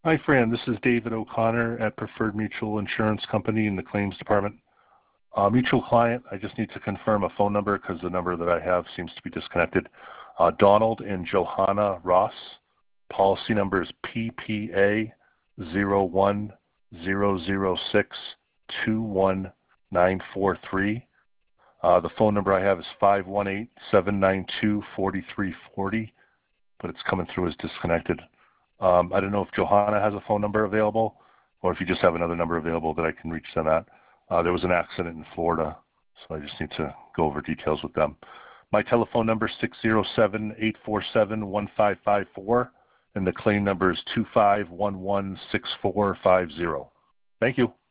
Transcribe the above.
Hi, Fran. This is David O'Connor at Preferred Mutual Insurance Company in the claims department. Mutual client, I just need to confirm a phone number because the number that I have seems to be disconnected. Donald and Johanna Ross. Policy number is PPA 01006-21943. The phone number I have is 518-792-4340, but it's coming through as disconnected. I don't know if Johanna has a phone number available or if you just have another number available that I can reach them at. There was an accident in Florida, so I just need to go over details with them. My telephone number is 607-847-1554, and the claim number is 25116450. Thank you.